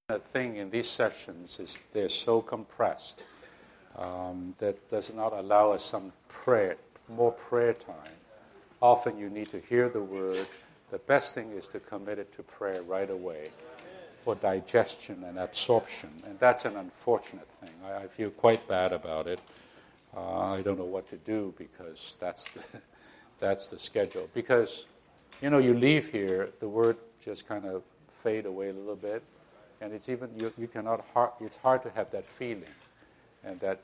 The thing in these sessions is they're so compressed that does not allow us some more prayer time. Often you need to hear the word. The best thing is to commit it to prayer right away for digestion and absorption. And that's an unfortunate thing. I feel quite bad about it. I don't know what to do because that's the schedule. Because, you leave here, the word just kind of fade away a little bit. And it's even it's hard to have that feeling and that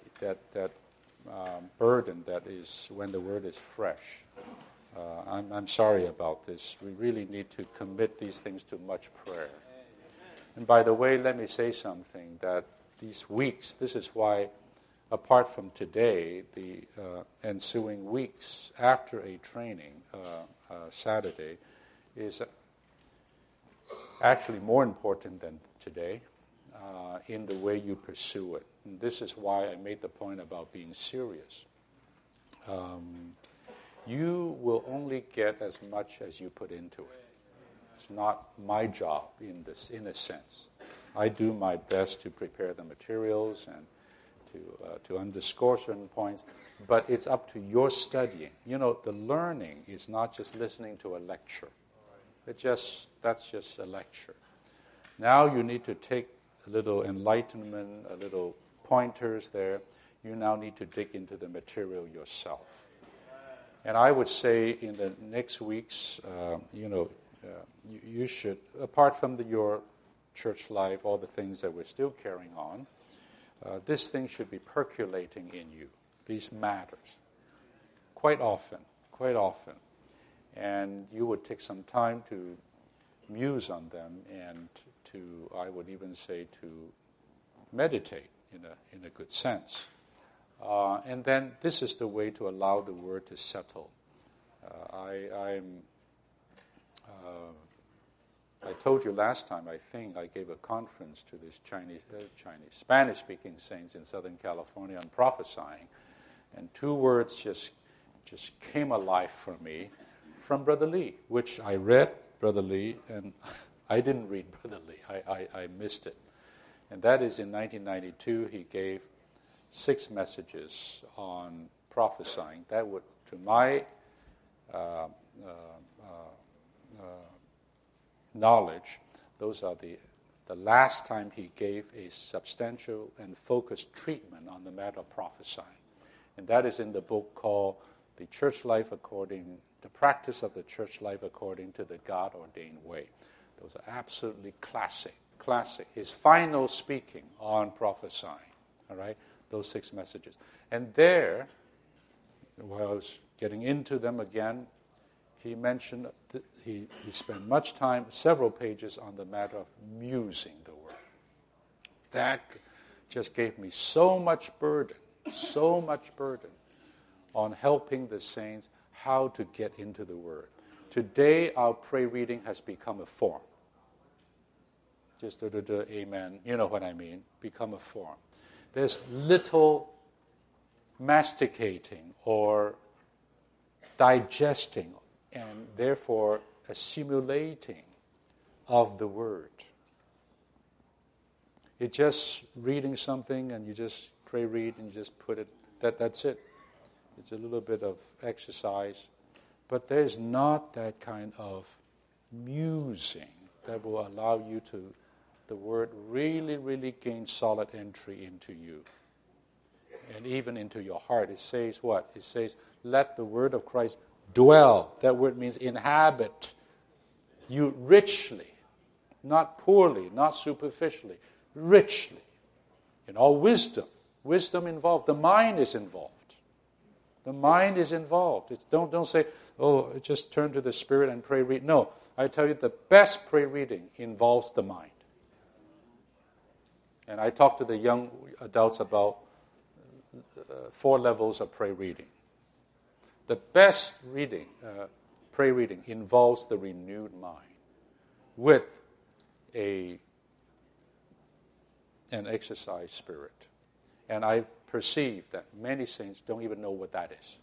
burden that is when the word is fresh. I'm sorry about this. We really need to commit these things to much prayer. And by the way, let me say something, that these weeks, this is why, apart from today, the ensuing weeks after a training, Saturday, is actually more important than today in the way you pursue it. And this is why I made the point about being serious. You will only get as much as you put into it. It's not my job in a sense. I do my best to prepare the materials and to underscore certain points, but it's up to your studying. The learning is not just listening to a lecture. That's just a lecture. Now you need to take a little enlightenment, a little pointers there. You now need to dig into the material yourself. And I would say in the next weeks, you should, apart from your church life, all the things that we're still carrying on, this thing should be percolating in you, these matters, quite often. And you would take some time to muse on them and to, I would even say, to meditate in a good sense. And then this is the way to allow the word to settle. I told you last time, I think I gave a conference to these Spanish-speaking saints in Southern California on prophesying, and two words just came alive for me from Brother Lee, which I read Brother Lee, and I didn't read Brother Lee. I missed it. And that is in 1992, he gave 6 messages on prophesying. That would, to my knowledge, those are the last time he gave a substantial and focused treatment on the matter of prophesying. And that is in the book called The Practice of the Church Life According to the God-Ordained Way. Those are absolutely classic. His final speaking on prophesying, all right, those 6 messages. And there, while I was getting into them again, he mentioned he spent much time, several pages, on the matter of musing the word. That just gave me so much burden on helping the saints how to get into the word. Today, our prayer reading has become a form. Just amen, you know what I mean, become a form. There's little masticating or digesting and therefore assimilating of the word. It's just reading something and you just read and you just put it, that's it. It's a little bit of exercise, but there's not that kind of musing that will allow you to, the word really, really gain solid entry into you. And even into your heart. It says what? It says, let the word of Christ dwell. That word means inhabit you richly, not poorly, not superficially, richly. In all wisdom. Wisdom involved. The mind is involved. The mind is involved. Don't say, just turn to the Spirit and pray read. No, I tell you, the best prayer reading involves the mind. And I talk to the young adults about 4 levels of prayer reading. The best prayer reading involves the renewed mind with an exercised spirit. And I perceive that many saints don't even know what that is.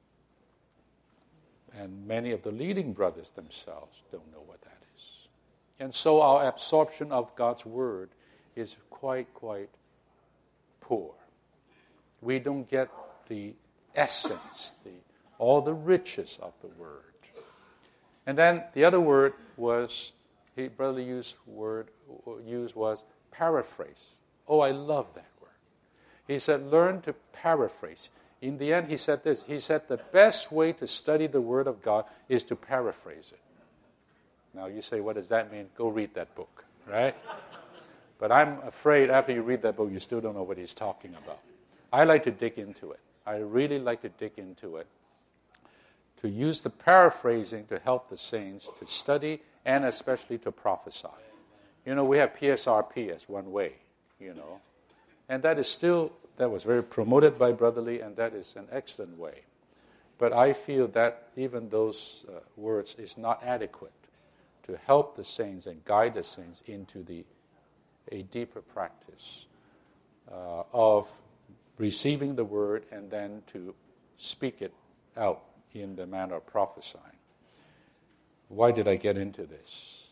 And many of the leading brothers themselves don't know what that is. And so our absorption of God's Word is quite poor. We don't get the essence, all the riches of the Word. And then the other word was, Brother used was paraphrase. Oh, I love that word. He said, learn to paraphrase. In the end, he said this. He said, the best way to study the Word of God is to paraphrase it. Now, you say, what does that mean? Go read that book, right? But I'm afraid after you read that book, you still don't know what he's talking about. I like to dig into it. I really like to dig into it. To use the paraphrasing to help the saints to study and especially to prophesy. We have PSRP as one way, And that was very promoted by Brotherly, and that is an excellent way. But I feel that even those words is not adequate to help the saints and guide the saints into a deeper practice of receiving the Word and then to speak it out in the manner of prophesying. Why did I get into this?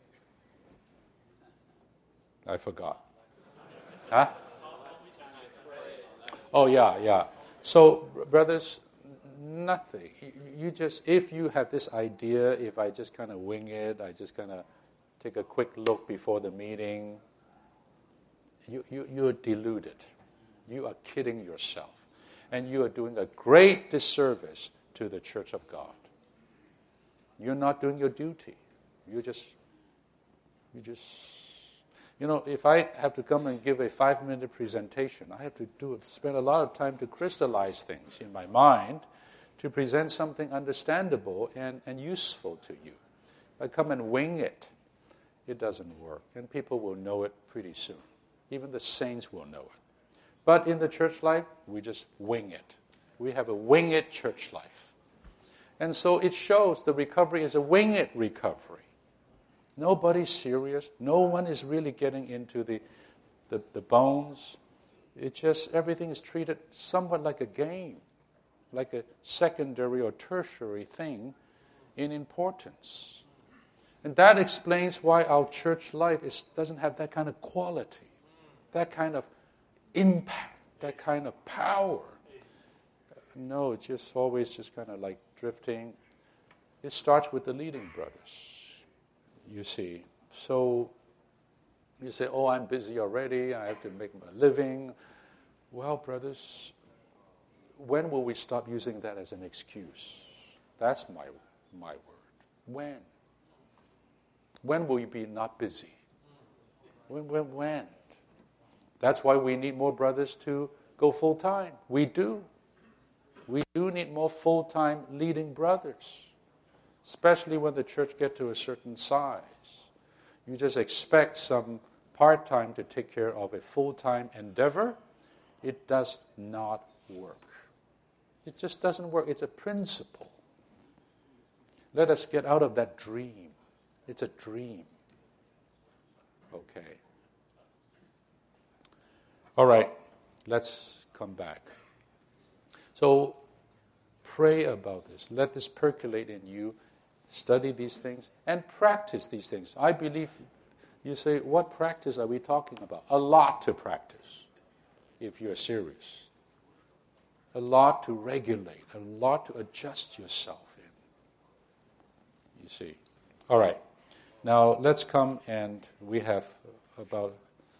I forgot. Huh? Oh, yeah. So, brothers, nothing. You just, if you have this idea, if I just kind of wing it, I just kind of take a quick look before the meeting, you're deluded. You are kidding yourself. And you are doing a great disservice to the Church of God. You're not doing your duty. If I have to come and give a 5-minute presentation, I have to spend a lot of time to crystallize things in my mind to present something understandable and useful to you. If I come and wing it, it doesn't work. And people will know it pretty soon. Even the saints will know it. But in the church life, we just wing it. We have a wing it church life. And so it shows the recovery is a wing it recovery. Nobody's serious. No one is really getting into the bones. It's just everything is treated somewhat like a game, like a secondary or tertiary thing in importance. And that explains why our church life doesn't have that kind of quality, that kind of impact, that kind of power. No, it's just always just kind of like drifting. It starts with the leading brothers, you see. So you say, oh, I'm busy already, I have to make my living. Well, brothers, when will we stop using that as an excuse? That's my word. When? When will you be not busy? When? That's why we need more brothers to go full-time. We do. We do need more full-time leading brothers, especially when the church gets to a certain size. You just expect some part-time to take care of a full-time endeavor. It does not work. It just doesn't work. It's a principle. Let us get out of that dream. It's a dream. Okay. All right, let's come back. So pray about this. Let this percolate in you. Study these things and practice these things. I believe, you say, what practice are we talking about? A lot to practice, if you're serious. A lot to regulate, a lot to adjust yourself in. You see. All right. Now let's come, and we have about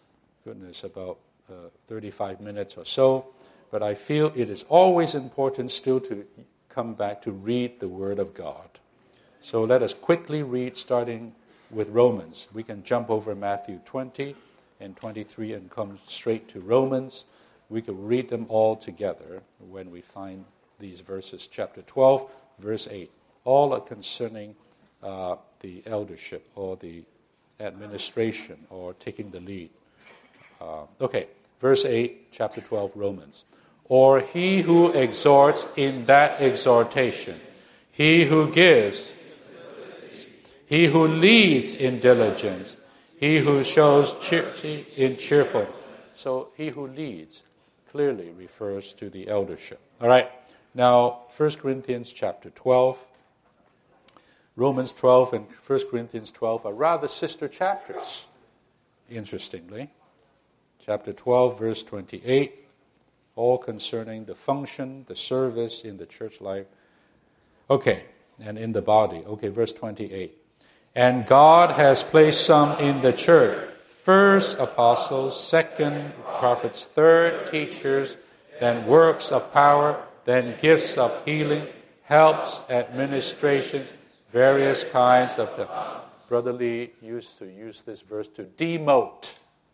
35 minutes or so. But I feel it is always important still to come back to read the Word of God. So let us quickly read, starting with Romans. We can jump over Matthew 20 and 23 and come straight to Romans. We can read them all together when we find these verses. Chapter 12, verse 8. All are concerning the eldership or the administration or taking the lead. Okay, verse 8, chapter 12, Romans. Or he who exhorts in that exhortation, he who gives, he who leads in diligence, he who shows charity in cheerfulness. So he who leads clearly refers to the eldership. All right, now 1 Corinthians chapter 12. Romans 12 and 1 Corinthians 12 are rather sister chapters, interestingly. Chapter 12, verse 28, all concerning the function, the service in the church life. Okay, and in the body. Okay, verse 28. And God has placed some in the church. First, apostles. Second, prophets. Third, teachers. Then works of power. Then gifts of healing. Helps, administrations. Various kinds of... Brother Lee used to use this verse to demote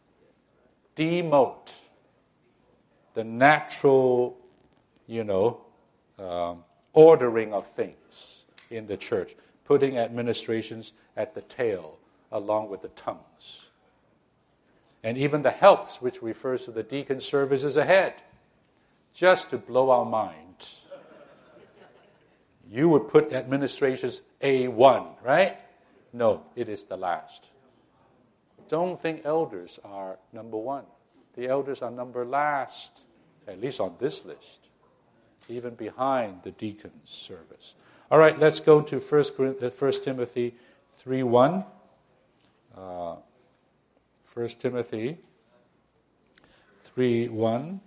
the natural, ordering of things in the church, putting administrations at the tail along with the tongues. And even the helps, which refers to the deacon service, is ahead, just to blow our mind. You would put administrations A1, right? No, it is the last. Don't think elders are number one. The elders are number last, at least on this list, even behind the deacon's service. All right, let's go to 1 Timothy 3:1. 1 Timothy 3:1.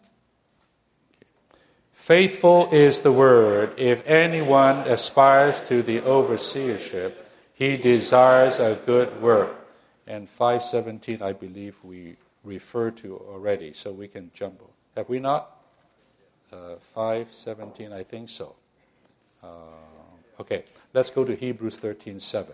Faithful is the word. If anyone aspires to the overseership, he desires a good work. And 5:17, I believe we referred to already, so we can jump. Have we not? 5:17, I think so. Okay, let's go to Hebrews 13:7.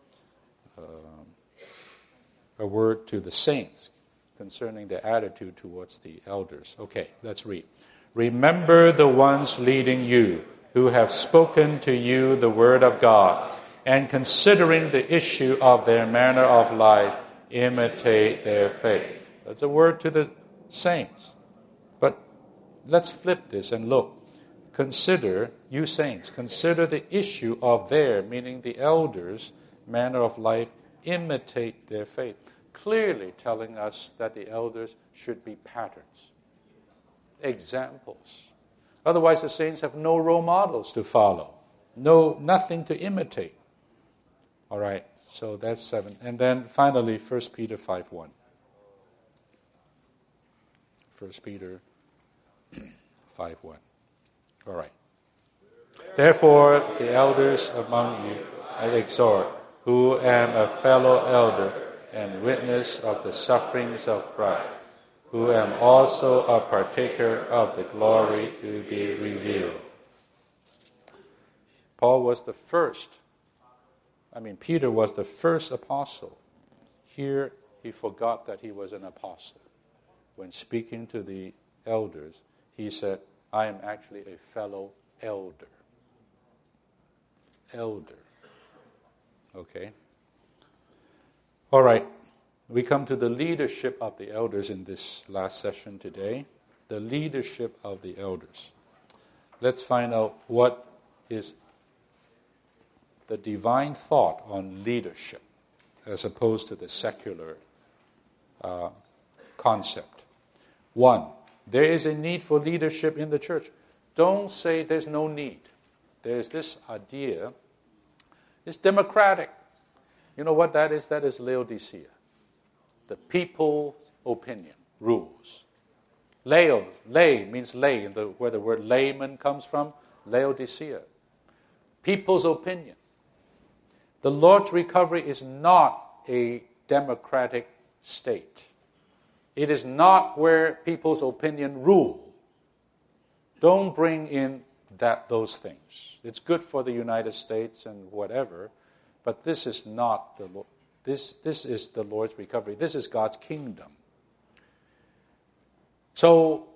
A word to the saints concerning their attitude towards the elders. Okay, let's read. Remember the ones leading you, who have spoken to you the word of God, and considering the issue of their manner of life, imitate their faith. That's a word to the saints. But let's flip this and look. Consider, you saints, consider the issue of their, meaning the elders' manner of life, imitate their faith. Clearly telling us that the elders should be patterns, examples. Otherwise the saints have no role models to follow, nothing to imitate. All right, so that's 7. And then finally, 1 Peter 5:1. 1 Peter 5:1. All right. Therefore, the elders among you I exhort, who am a fellow elder and witness of the sufferings of Christ, who am also a partaker of the glory to be revealed. Peter was the first apostle. Here, he forgot that he was an apostle. When speaking to the elders, he said, I am actually a fellow elder. Elder. Okay. All right. We come to the leadership of the elders in this last session today. The leadership of the elders. Let's find out what is the divine thought on leadership as opposed to the secular concept. 1, there is a need for leadership in the church. Don't say there's no need. There's this idea. It's democratic. You know what that is? That is Laodicea. The people's opinion rules. Lay means lay, where the word layman comes from, Laodicea. People's opinion. The Lord's recovery is not a democratic state. It is not where people's opinion rule. Don't bring in those things. It's good for the United States and whatever, but this is not the Lord. This is the Lord's recovery. This is God's kingdom. So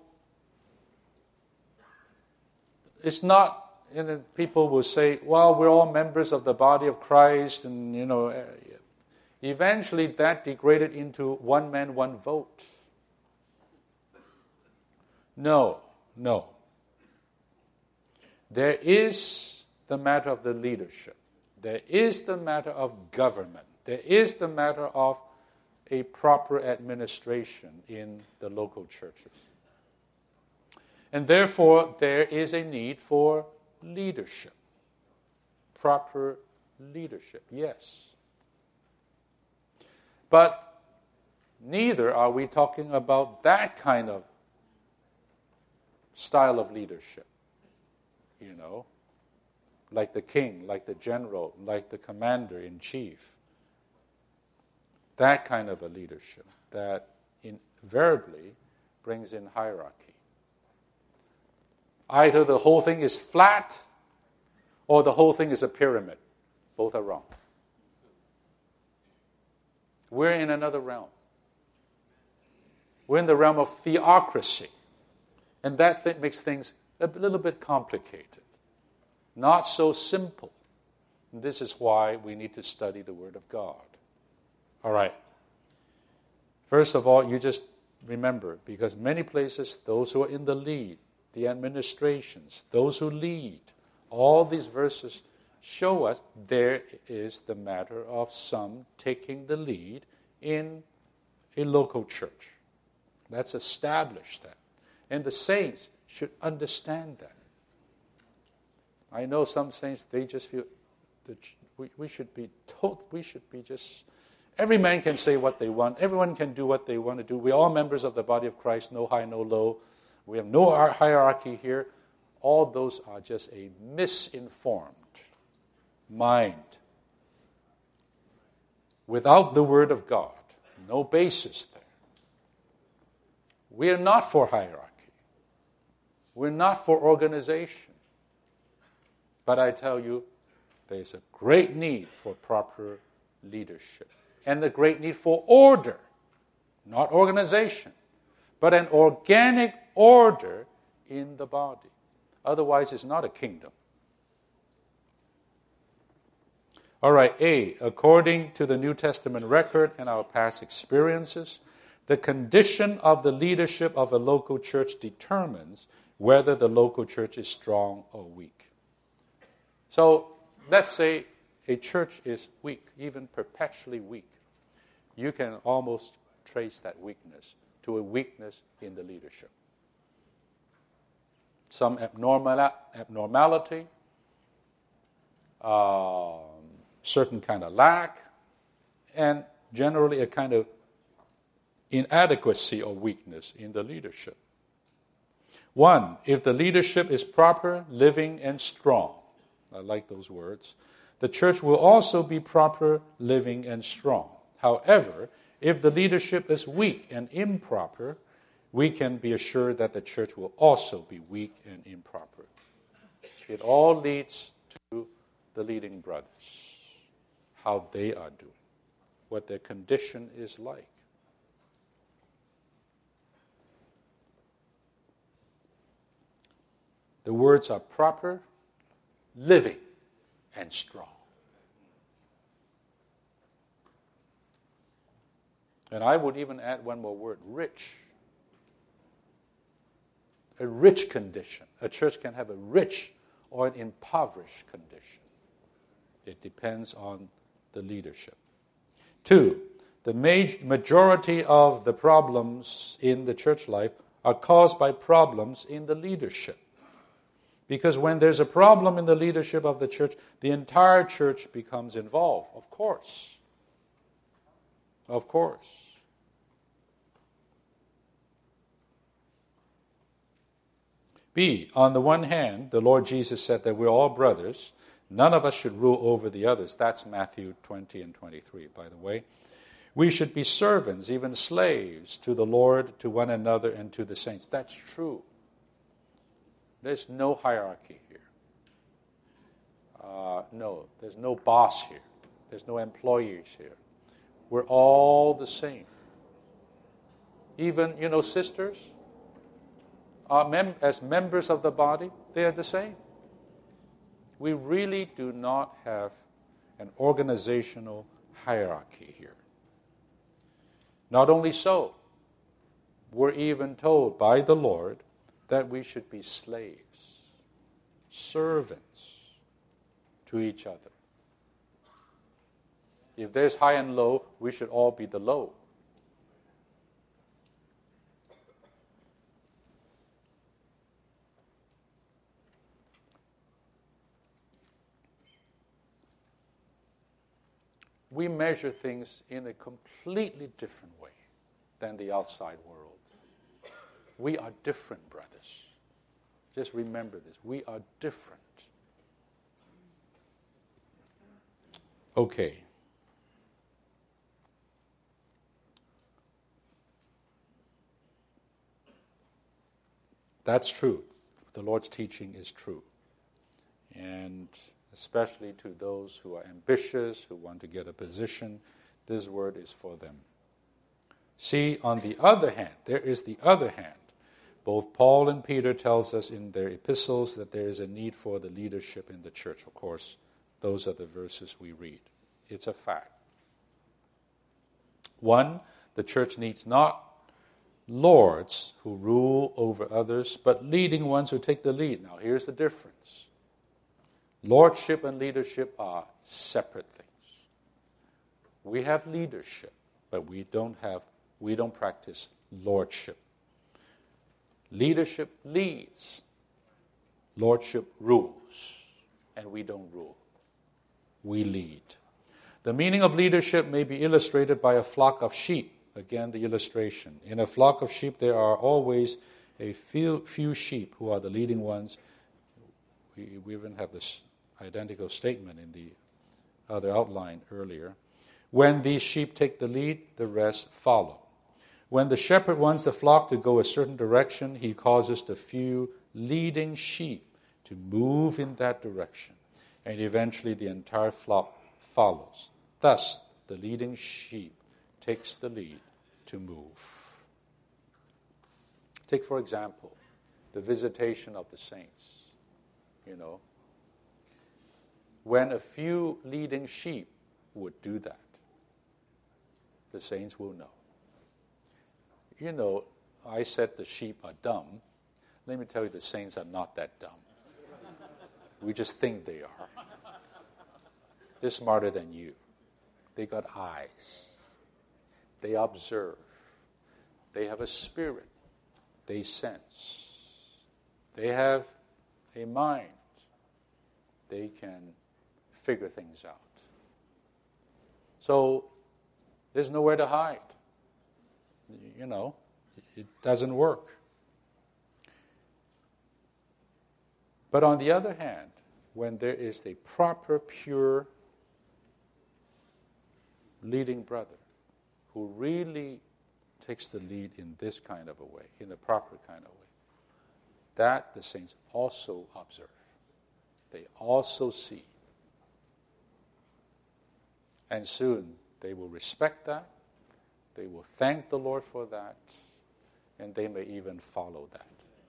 it's not. People will say, well, we're all members of the body of Christ, and, eventually that degraded into one man, one vote. No. There is the matter of the leadership. There is the matter of government. There is the matter of a proper administration in the local churches. And therefore, there is a need for leadership, proper leadership, yes. But neither are we talking about that kind of style of leadership, like the king, like the general, like the commander-in-chief. That kind of a leadership that invariably brings in hierarchy. Either the whole thing is flat or the whole thing is a pyramid. Both are wrong. We're in another realm. We're in the realm of theocracy. And that makes things a little bit complicated. Not so simple. And this is why we need to study the Word of God. All right. First of all, you just remember, because many places, those who are in the lead, the administrations, those who lead, all these verses show us there is the matter of some taking the lead in a local church. That's established that. And the saints should understand that. I know some saints, they just feel that we should be just, every man can say what they want. Everyone can do what they want to do. We're all members of the body of Christ, no high, no low. We have no hierarchy here. All those are just a misinformed mind. Without the Word of God, no basis there. We are not for hierarchy. We're not for organization. But I tell you, there's a great need for proper leadership. And the great need for order, not organization, but an organic order in the body. Otherwise, it's not a kingdom. All right, A, according to the New Testament record and our past experiences, the condition of the leadership of a local church determines whether the local church is strong or weak. So, let's say a church is weak, even perpetually weak. You can almost trace that weakness to a weakness in the leadership. Some abnormality, certain kind of lack, and generally a kind of inadequacy or weakness in the leadership. 1, if the leadership is proper, living, and strong, I like those words, the church will also be proper, living, and strong. However, if the leadership is weak and improper, we can be assured that the church will also be weak and improper. It all leads to the leading brothers, how they are doing, what their condition is like. The words are proper, living, and strong. And I would even add one more word, rich. A rich condition. A church can have a rich or an impoverished condition. It depends on the leadership. 2, the majority of the problems in the church life are caused by problems in the leadership. Because when there's a problem in the leadership of the church, the entire church becomes involved, of course. Of course. B, on the one hand, the Lord Jesus said that we're all brothers. None of us should rule over the others. That's Matthew 20 and 23, by the way. We should be servants, even slaves, to the Lord, to one another, and to the saints. That's true. There's no hierarchy here. No, there's no boss here. There's no employees here. We're all the same. Even, sisters, as members of the body, they are the same. We really do not have an organizational hierarchy here. Not only so, we're even told by the Lord that we should be slaves, servants to each other. If there's high and low, we should all be the low. we measure things in a completely different way than the outside world. We are different, brothers. Just remember this. We are different. Okay. That's true. The Lord's teaching is true. And especially to those who are ambitious, who want to get a position, this word is for them. See, on the other hand, there is the other hand. Both Paul and Peter tells us in their epistles that there is a need for the leadership in the church. Of course, those are the verses we read. It's a fact. One, the church needs not lords who rule over others, but leading ones who take the lead. Now, here's the difference. Lordship and leadership are separate things. We have leadership, but we don't practice lordship. Leadership leads. Lordship rules. And we don't rule. We lead. The meaning of leadership may be illustrated by a flock of sheep. Again, the illustration. In a flock of sheep, there are always a few sheep who are the leading ones. We even have this identical statement in the other outline earlier. When these sheep take the lead, the rest follow. When the shepherd wants the flock to go a certain direction, he causes the few leading sheep to move in that direction, and eventually the entire flock follows. Thus, the leading sheep takes the lead to move. Take, for example, the visitation of the saints. When a few leading sheep would do that, the saints will know. I said the sheep are dumb. Let me tell you, the saints are not that dumb. We just think they are. They're smarter than you. They got eyes. They observe. They have a spirit. They sense. They have a mind. They can figure things out. So there's nowhere to hide. It doesn't work. But on the other hand, when there is a proper, pure leading brother who really takes the lead in this kind of a way, in a proper kind of way, that the saints also observe. They also see. And soon they will respect that. They will thank the Lord for that. And they may even follow that.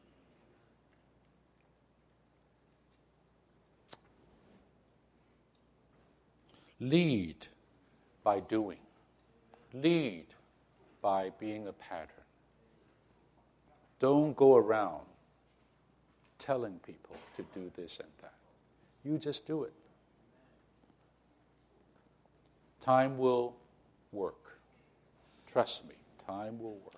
Lead by doing. Lead by being a pattern. Don't go around telling people to do this and that. You just do it. Time will work. Trust me, time will work.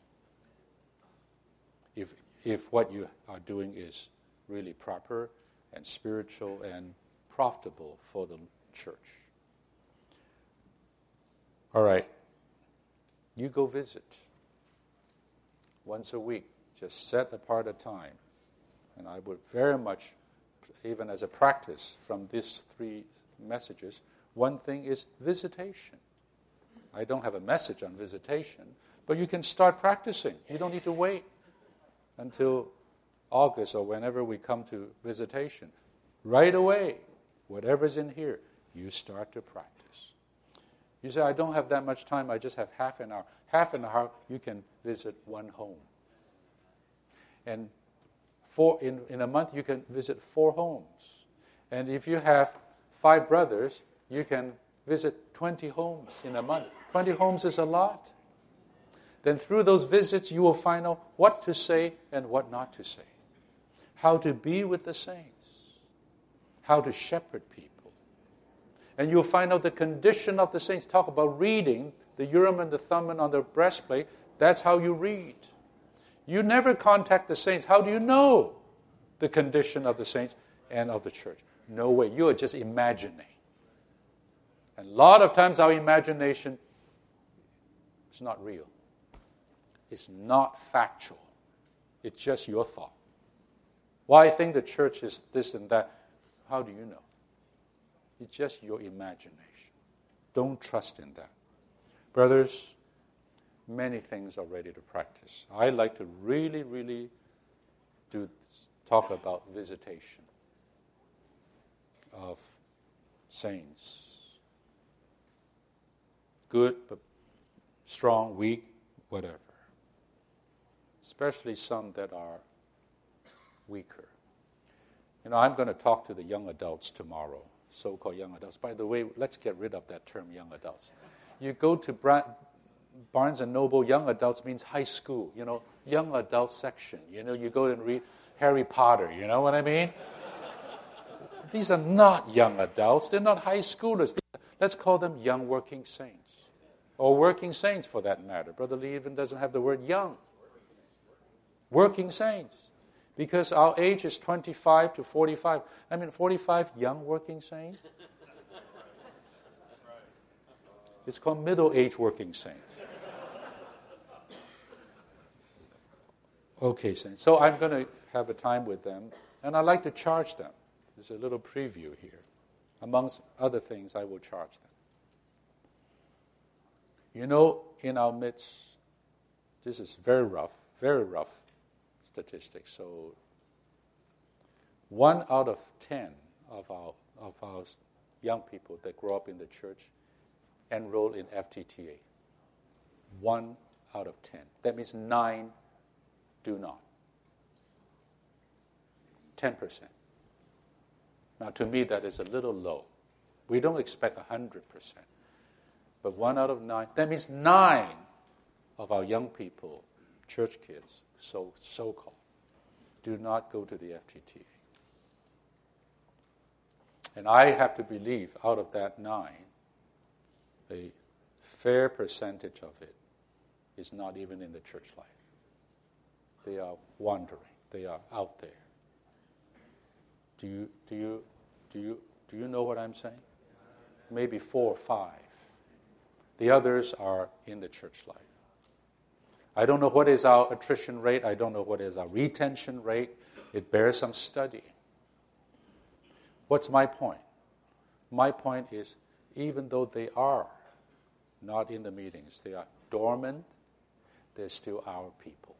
If what you are doing is really proper and spiritual and profitable for the church. All right. You go visit. Once a week. Just set apart a time. And I would very much, even as a practice from these 3 messages, one thing is visitation. I don't have a message on visitation, but you can start practicing. You don't need to wait until August or whenever we come to visitation. Right away, whatever's in here, you start to practice. You say, I don't have that much time, I just have half an hour. Half an hour, you can visit one home. And in a month, you can visit 4 homes. And if you have 5 brothers, you can visit 20 homes in a month. 20 homes is a lot. Then through those visits, you will find out what to say and what not to say. How to be with the saints. How to shepherd people. And you'll find out the condition of the saints. Talk about reading, the Urim and the Thummim on the breastplate. That's how you read. You never contact the saints. How do you know the condition of the saints and of the church? No way. You are just imagining. And a lot of times our imagination is not real. It's not factual. It's just your thought. Why I think the church is this and that, how do you know? It's just your imagination. Don't trust in that. Brothers, many things are ready to practice. I like to really, really talk about visitation of saints. Good, but strong, weak, whatever. Especially some that are weaker. I'm going to talk to the young adults tomorrow, so-called young adults. By the way, let's get rid of that term, young adults. You go to Barnes & Noble, young adults means high school, young adult section. You go and read Harry Potter, you know what I mean? These are not young adults. They're not high schoolers. Let's call them young working saints. Or working saints, for that matter. Brother Lee even doesn't have the word young. Working saints. Because our age is 25 to 45. 45, young working saint. It's called middle-aged working saint. Okay, saints. So I'm going to have a time with them, and I'd like to charge them. There's a little preview here. Amongst other things, I will charge them. In our midst, this is very rough statistics. So 1 out of 10 of our young people that grow up in the church enroll in FTTA. 1 out of 10. That means 9 do not. 10%. Now, to me, that is a little low. We don't expect 100%. But 1 out of 9, that means 9 of our young people, church kids, so-called, do not go to the FTTA. And I have to believe out of that 9, a fair percentage of it is not even in the church life. They are wandering. They are out there. Do you know what I'm saying? Maybe 4 or 5. The others are in the church life. I don't know what is our attrition rate. I don't know what is our retention rate. It bears some study. What's my point? My point is, even though they are not in the meetings, they are dormant, they're still our people.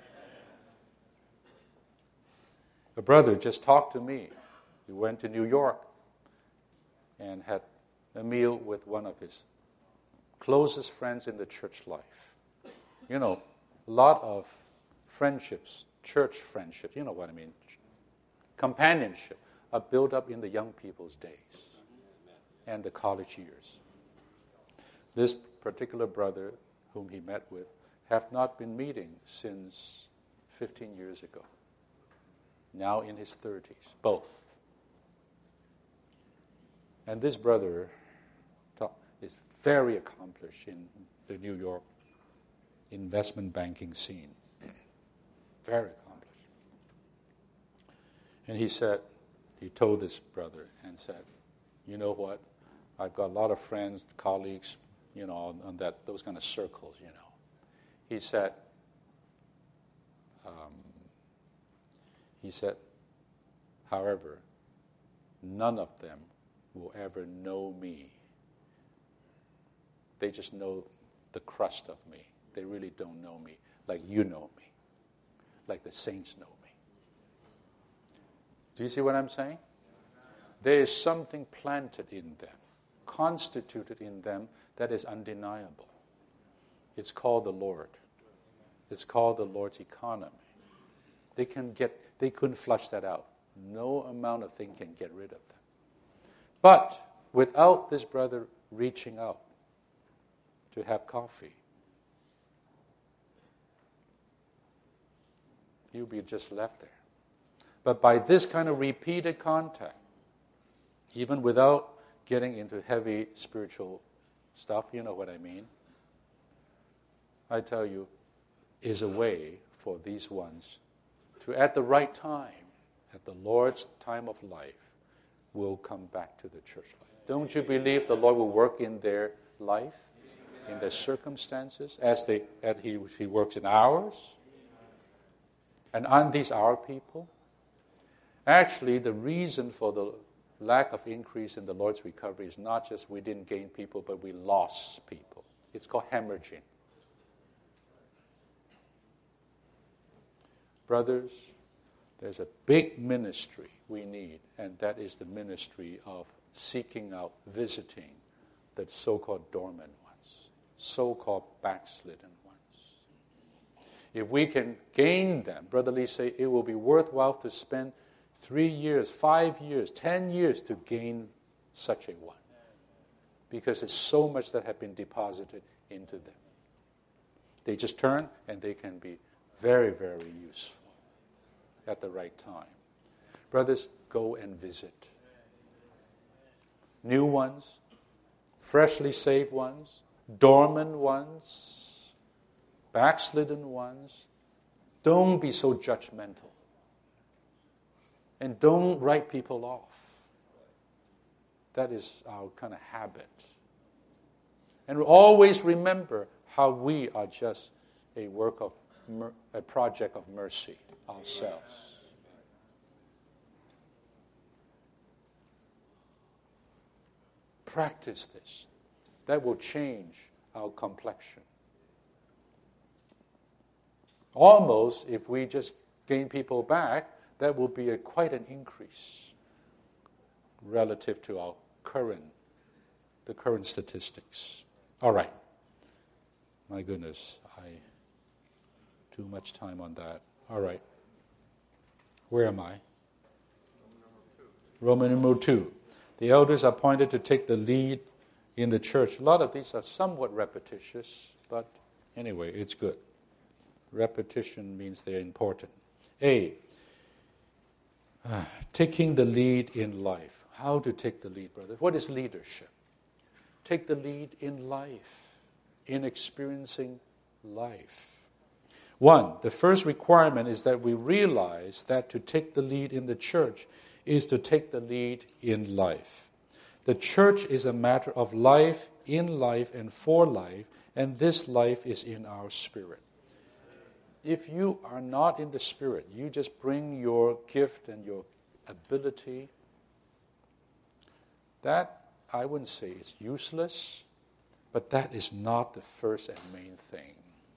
A brother just talked to me. He went to New York and had a meal with one of his closest friends in the church life. A lot of friendships, church friendships, you know what I mean, companionship, are built up in the young people's days and the college years. This particular brother whom he met with have not been meeting since 15 years ago. Now in his 30s, both. And this brother is very accomplished in the New York investment banking scene. Very accomplished. And he told this brother and said, you know what? I've got a lot of friends, colleagues, on those kind of circles, He said, however, none of them will ever know me. They just know the crust of me. They really don't know me like you know me, like the saints know me. Do you see what I'm saying? There is something planted in them, constituted in them, that is undeniable. It's called the Lord. It's called the Lord's economy. They couldn't flush that out. No amount of thing can get rid of them. But without this brother reaching out to have coffee, he'll be just left there. But by this kind of repeated contact, even without getting into heavy spiritual stuff, you know what I mean, I tell you, is a way for these ones to, at the right time, at the Lord's time of life, will come back to the church life. Don't you believe the Lord will work in their life, in their circumstances, as He works in ours? And aren't these our people? Actually, the reason for the lack of increase in the Lord's recovery is not just we didn't gain people, but we lost people. It's called hemorrhaging. Brothers, there's a big ministry we need, and that is the ministry of seeking out, visiting the so-called dormant ones, so-called backslidden ones. If we can gain them, Brother Lee say, it will be worthwhile to spend 3 years, 5 years, 10 years to gain such a one. Because there's so much that have been deposited into them. They just turn and they can be very, very useful at the right time. Brothers, go and visit. New ones, freshly saved ones, dormant ones, backslidden ones. Don't be so judgmental. And don't write people off. That is our kind of habit. And always remember how we are just a project of mercy ourselves. Practice this. That will change our complexion. Almost, if we just gain people back, that will be quite an increase relative to our the current statistics. All right. My goodness, too much time on that. All right. Where am I? Roman numeral 2. The elders are appointed to take the lead in the church. A lot of these are somewhat repetitious, but anyway, it's good. Repetition means they're important. A, taking the lead in life. How to take the lead, brother? What is leadership? Take the lead in life, in experiencing life. 1, the first requirement is that we realize that to take the lead in the church is to take the lead in life. The church is a matter of life, in life, and for life, and this life is in our spirit. If you are not in the spirit, you just bring your gift and your ability, that I wouldn't say is useless, but that is not the first and main thing.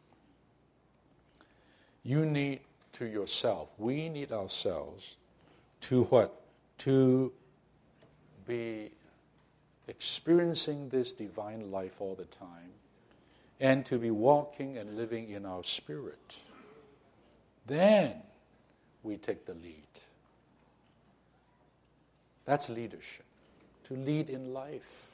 You need to yourself, we need ourselves to what? To be experiencing this divine life all the time and to be walking and living in our spirit. Then we take the lead. That's leadership, to lead in life.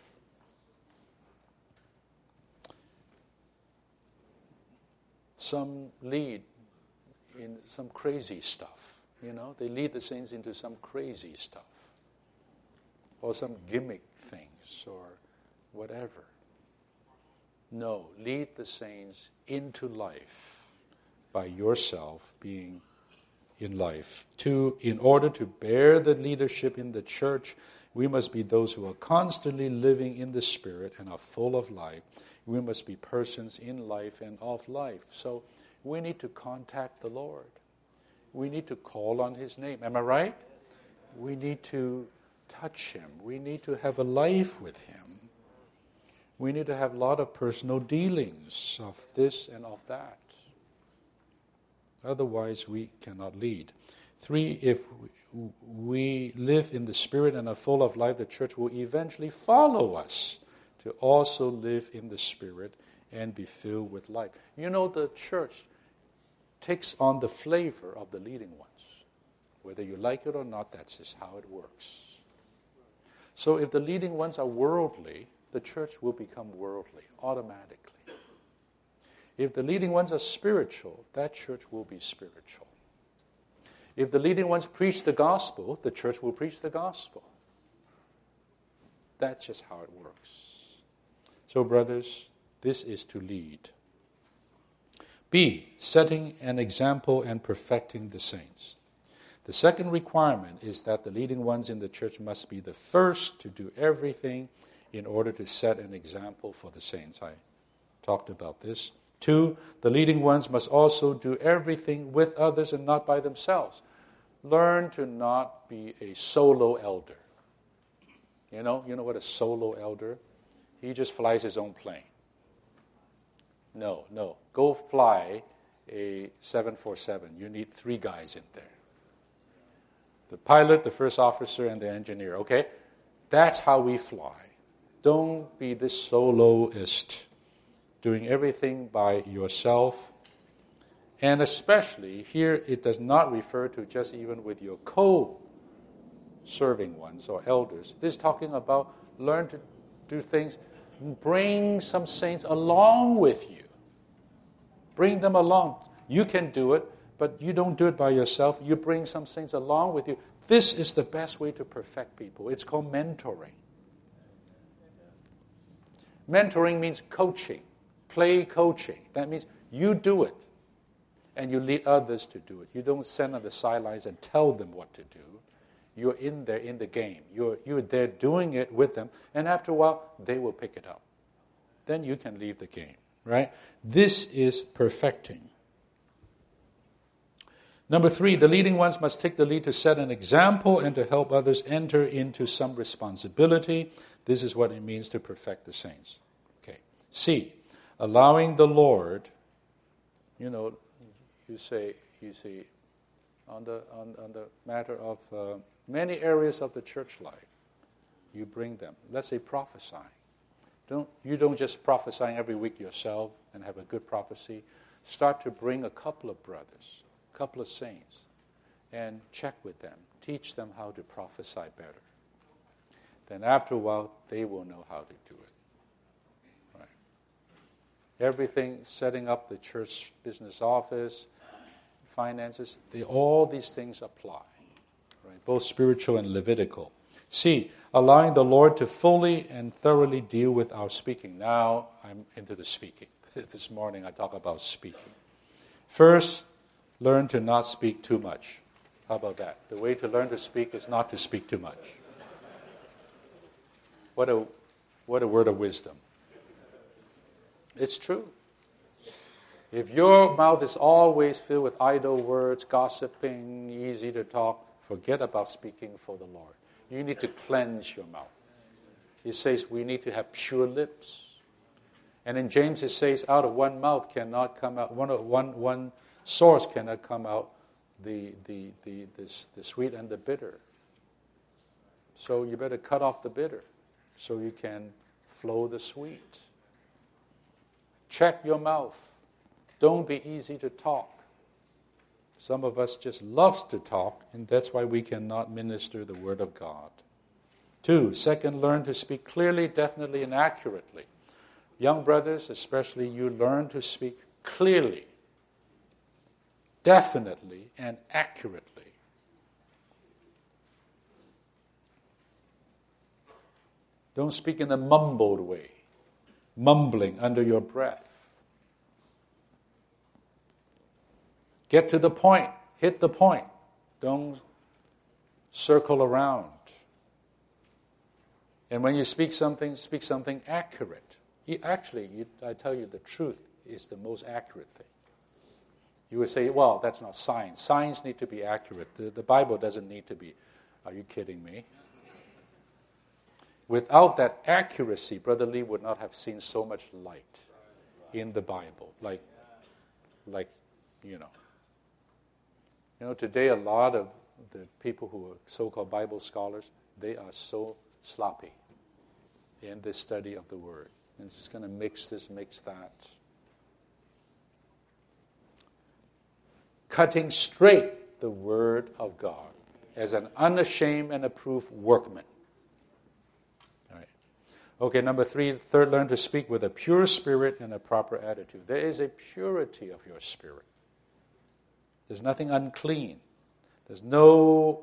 Some lead in some crazy stuff. They lead the saints into some crazy stuff. Or some gimmick things or whatever. No, lead the saints into life by yourself being in life. 2, in order to bear the leadership in the church, we must be those who are constantly living in the Spirit and are full of life. We must be persons in life and of life. So we need to contact the Lord. We need to call on His name. Am I right? We need to touch Him. We need to have a life with Him. We need to have a lot of personal dealings of this and of that. Otherwise, we cannot lead. 3, if we live in the Spirit and are full of life, the church will eventually follow us to also live in the Spirit and be filled with life. The church takes on the flavor of the leading ones. Whether you like it or not, that's just how it works. So if the leading ones are worldly, the church will become worldly automatically. If the leading ones are spiritual, that church will be spiritual. If the leading ones preach the gospel, the church will preach the gospel. That's just how it works. So, brothers, this is to lead. B, setting an example and perfecting the saints. The second requirement is that the leading ones in the church must be the first to do everything in order to set an example for the saints. I talked about this. 2, the leading ones must also do everything with others and not by themselves. Learn to not be a solo elder. You know what a solo elder? He just flies his own plane. No. Go fly a 747. You need 3 guys in there. The pilot, the first officer, and the engineer. Okay? That's how we fly. Don't be this soloist, doing everything by yourself. And especially, here it does not refer to just even with your co-serving ones or elders. This is talking about learn to do things. Bring some saints along with you. Bring them along. You can do it, but you don't do it by yourself. You bring some saints along with you. This is the best way to perfect people. It's called mentoring. Mentoring means coaching, play coaching. That means you do it, and you lead others to do it. You don't stand on the sidelines and tell them what to do. You're in there in the game. You're there doing it with them, and after a while, they will pick it up. Then you can leave the game, right? This is perfecting. Number 3, the leading ones must take the lead to set an example and to help others enter into some responsibility. This is what it means to perfect the saints. Okay. C, allowing the Lord, you see, on the matter of many areas of the church life, you bring them. Let's say prophesying. You don't just prophesy every week yourself and have a good prophecy. Start to bring a couple of brothers, a couple of saints, and check with them. Teach them how to prophesy better. Then after a while, they will know how to do it. Right? Everything, setting up the church business office, finances, all these things apply. Right? Both spiritual and Levitical. C, allowing the Lord to fully and thoroughly deal with our speaking. Now I'm into the speaking. This morning I talk about speaking. First, learn to not speak too much. How about that? The way to learn to speak is not to speak too much. What a word of wisdom. It's true. If your mouth is always filled with idle words, gossiping, easy to talk, forget about speaking for the Lord. You need to cleanse your mouth. He says we need to have pure lips. And in James it says out of one mouth cannot come out, one source cannot come out the sweet and the bitter. So you better cut off the bitter so you can flow the sweet. Check your mouth. Don't be easy to talk. Some of us just loves to talk, and that's why we cannot minister the Word of God. 2, second, learn to speak clearly, definitely, and accurately. Young brothers, especially, you learn to speak clearly, definitely, and accurately. Don't speak in a mumbled way, mumbling under your breath. Get to the point. Hit the point. Don't circle around. And when you speak something accurate. I tell you the truth is the most accurate thing. You would say, well, that's not science. Science needs to be accurate. The Bible doesn't need to be. Are you kidding me? Without that accuracy, Brother Lee would not have seen so much light in the Bible. Like, today a lot of the people who are so-called Bible scholars, they are so sloppy in the study of the Word. And it's just going to mix this, mix that. Cutting straight the Word of God as an unashamed and approved workman. All right. Okay, number 3, third, learn to speak with a pure spirit and a proper attitude. There is a purity of your spirit. There's nothing unclean. There's no,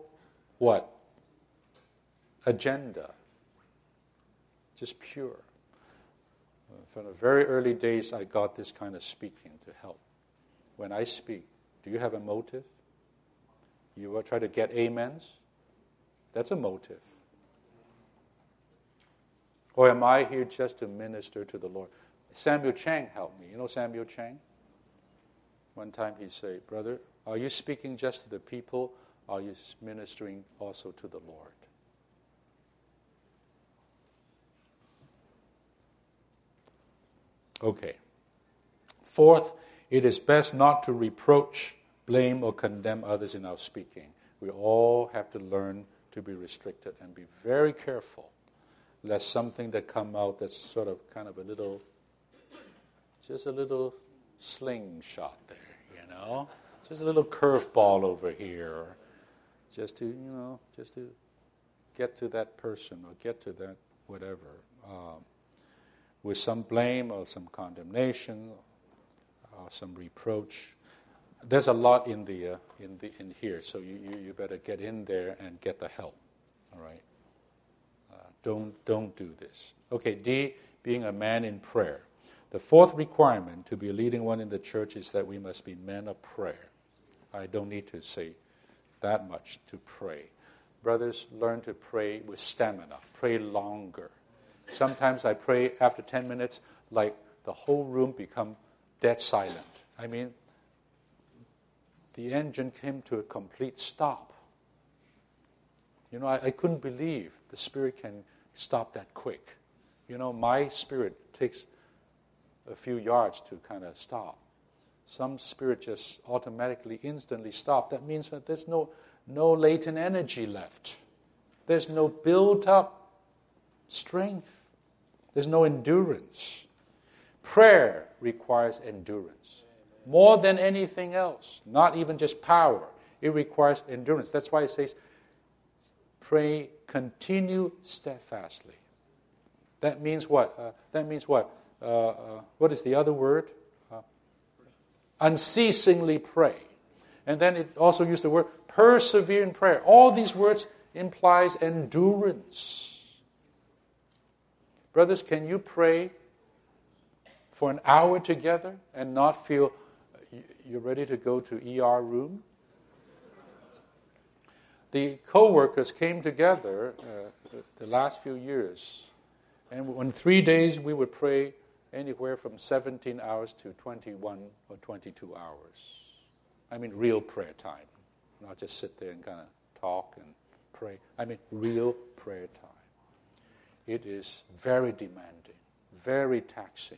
agenda. Just pure. From the very early days, I got this kind of speaking to help. When I speak, do you have a motive? You will try to get amens? That's a motive. Or am I here just to minister to the Lord? Samuel Chang helped me. You know Samuel Chang? One time he said, brother, are you speaking just to the people? Or are you ministering also to the Lord? Okay. Fourth, it is best not to reproach, blame, or condemn others in our speaking. We all have to learn to be restricted and be very careful lest something that come out that's sort of kind of just a little slingshot there, just a little curveball over here, just to get to that person or get to that whatever, with some blame or some condemnation or some reproach. There's a lot in here, so you better get in there and get the help. All right. Don't do this. Okay, D, being a man in prayer. The fourth requirement to be a leading one in the church is that we must be men of prayer. I don't need to say that much to pray. Brothers, learn to pray with stamina. Pray longer. Sometimes I pray after 10 minutes like the whole room become dead silent. I mean, the engine came to a complete stop. I couldn't believe the Spirit can stop that quick. My spirit takes a few yards to kind of stop. Some spirit just automatically, instantly stop. That means that there's no latent energy left. There's no built-up strength. There's no endurance. Prayer requires endurance. More than anything else. Not even just power. It requires endurance. That's why it says, pray, continue steadfastly. That means what? What is the other word? Unceasingly pray. And then it also used the word persevere in prayer. All these words implies endurance. Brothers, can you pray for an hour together and not feel you're ready to go to ER room? The co-workers came together the last few years, and in 3 days we would pray anywhere from 17 hours to 21 or 22 hours. I mean real prayer time, not just sit there and kind of talk and pray. I mean real prayer time. It is very demanding, very taxing.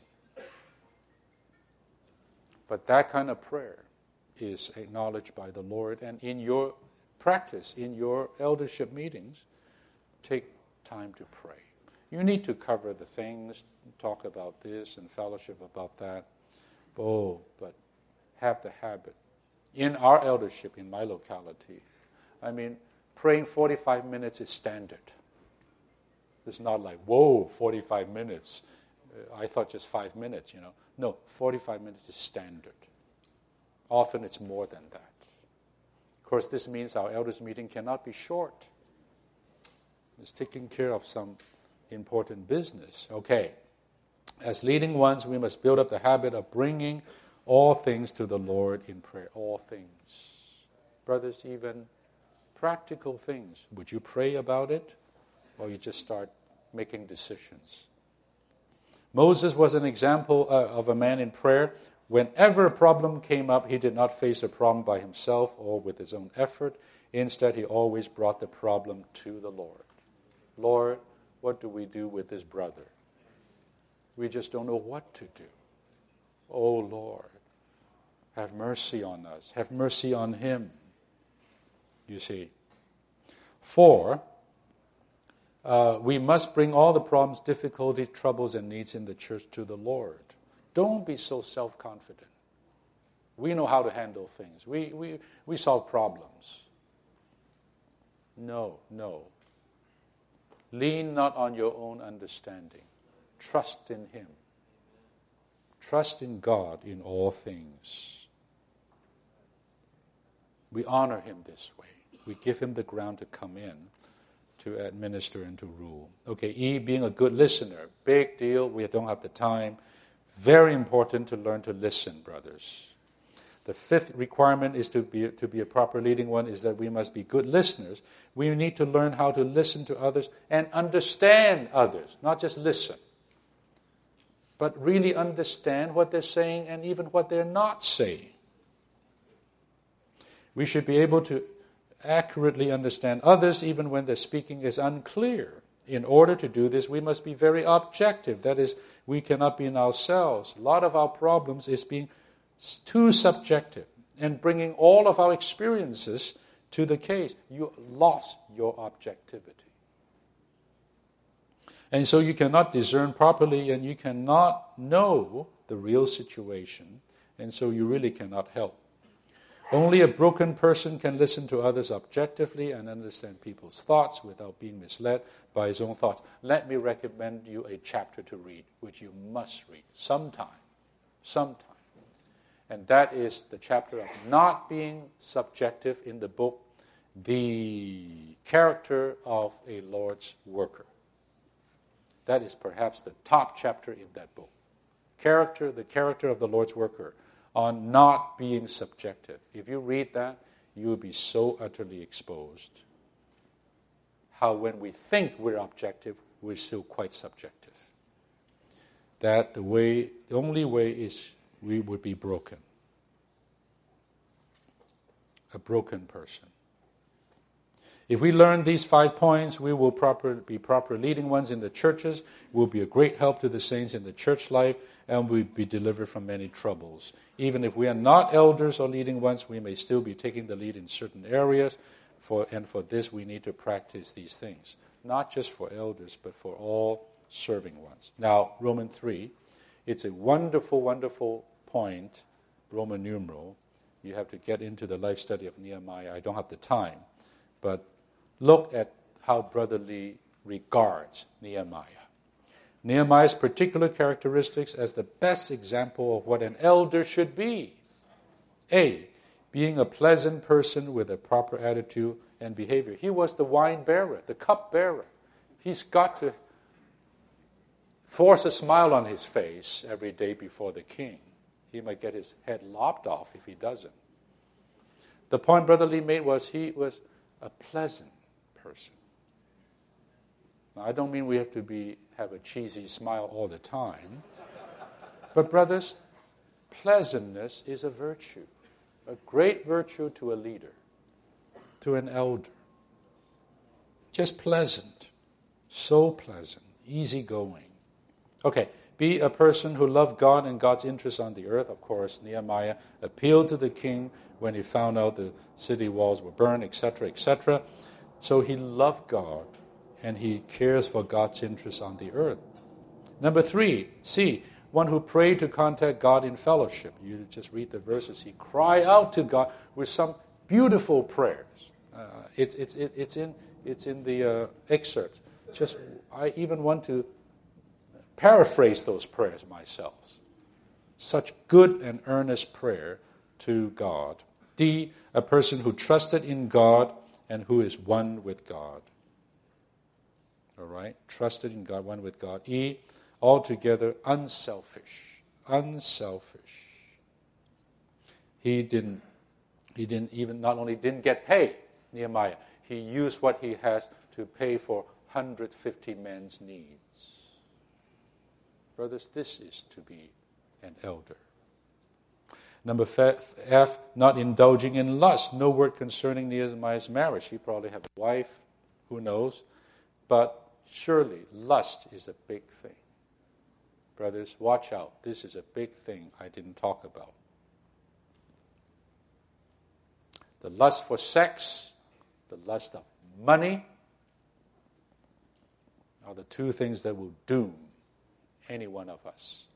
But that kind of prayer is acknowledged by the Lord, and in your practice, in your eldership meetings, take time to pray. You need to cover the things, talk about this and fellowship about that. But have the habit. In our eldership, in my locality, praying 45 minutes is standard. It's not like, 45 minutes. I thought just 5 minutes, No, 45 minutes is standard. Often it's more than that. Of course, this means our elders' meeting cannot be short. It's taking care of some important business. Okay. As leading ones, we must build up the habit of bringing all things to the Lord in prayer. All things. Brothers, even practical things. Would you pray about it? Or you just start making decisions? Moses was an example of a man in prayer. Whenever a problem came up, he did not face a problem by himself or with his own effort. Instead, he always brought the problem to the Lord. Lord, what do we do with this brother? We just don't know what to do. Oh, Lord, have mercy on us. Have mercy on him. You see. 4, we must bring all the problems, difficulties, troubles, and needs in the church to the Lord. Don't be so self-confident. We know how to handle things. We solve problems. No. Lean not on your own understanding. Trust in Him. Trust in God in all things. We honor Him this way. We give Him the ground to come in, to administer and to rule. Okay, E, being a good listener. Big deal. We don't have the time. Very important to learn to listen, brothers. The fifth requirement is to be a proper leading one is that we must be good listeners. We need to learn how to listen to others and understand others, not just listen, but really understand what they're saying and even what they're not saying. We should be able to accurately understand others even when their speaking is unclear. In order to do this, we must be very objective. That is, we cannot be in ourselves. A lot of our problems is being too subjective and bringing all of our experiences to the case. You lost your objectivity. And so you cannot discern properly and you cannot know the real situation, and so you really cannot help. Only a broken person can listen to others objectively and understand people's thoughts without being misled by his own thoughts. Let me recommend you a chapter to read, which you must read sometime. And that is the chapter of not being subjective in the book, The Character of a Lord's Worker. That is perhaps the top chapter in that book. The character of the Lord's worker, on not being subjective. If you read that, you will be so utterly exposed. How when we think we're objective, we're still quite subjective. That the only way is we would be broken. A broken person. If we learn these 5 points, we will be proper leading ones in the churches, will be a great help to the saints in the church life, and we'll be delivered from many troubles. Even if we are not elders or leading ones, we may still be taking the lead in certain areas, and for this we need to practice these things. Not just for elders, but for all serving ones. Now, Romans 3, it's a wonderful, wonderful point, Roman numeral. You have to get into the life study of Nehemiah. I don't have the time, but look at how Brother Lee regards Nehemiah. Nehemiah's particular characteristics as the best example of what an elder should be. A, being a pleasant person with a proper attitude and behavior. He was the wine bearer, the cup bearer. He's got to force a smile on his face every day before the king. He might get his head lopped off if he doesn't. The point Brother Lee made was he was a pleasant person. Now, I don't mean we have to have a cheesy smile all the time. But brothers, pleasantness is a virtue. A great virtue to a leader, to an elder. Just pleasant. So pleasant. Easygoing. Okay, be a person who loved God and God's interests on the earth. Of course, Nehemiah appealed to the king when he found out the city walls were burned, etc., etc. So he loved God, and he cares for God's interests on the earth. Number 3, C, one who prayed to contact God in fellowship. You just read the verses. He cried out to God with some beautiful prayers. It's in the excerpt. I even want to paraphrase those prayers myself. Such good and earnest prayer to God. D, a person who trusted in God and who is one with God. All right? Trusted in God, one with God. E, altogether unselfish. Unselfish. He not only didn't get paid, Nehemiah, he used what he has to pay for 150 men's needs. Brothers, this is to be an elder. Number F, not indulging in lust. No word concerning Nehemiah's marriage. He probably had a wife, who knows. But surely lust is a big thing. Brothers, watch out. This is a big thing I didn't talk about. The lust for sex, the lust of money, are the 2 things that will doom any one of us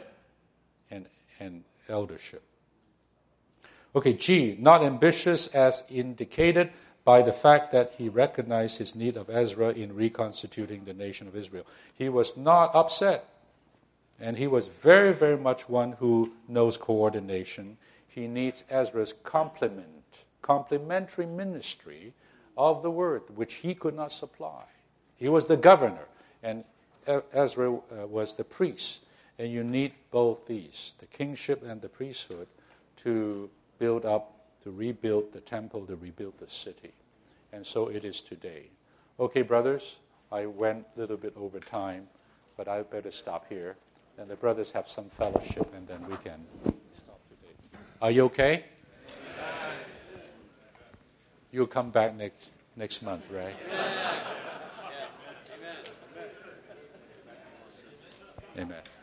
and eldership. Okay, G, not ambitious as indicated by the fact that he recognized his need of Ezra in reconstituting the nation of Israel. He was not upset, and he was very, very much one who knows coordination. He needs Ezra's complementary ministry of the word, which he could not supply. He was the governor, and Ezra was the priest. And you need both these, the kingship and the priesthood, to build up, to rebuild the temple, to rebuild the city. And so it is today. Okay, brothers, I went a little bit over time, but I better stop here. And the brothers have some fellowship, and then we can stop today. Are you okay? Amen. You'll come back next month, right? Amen. Amen.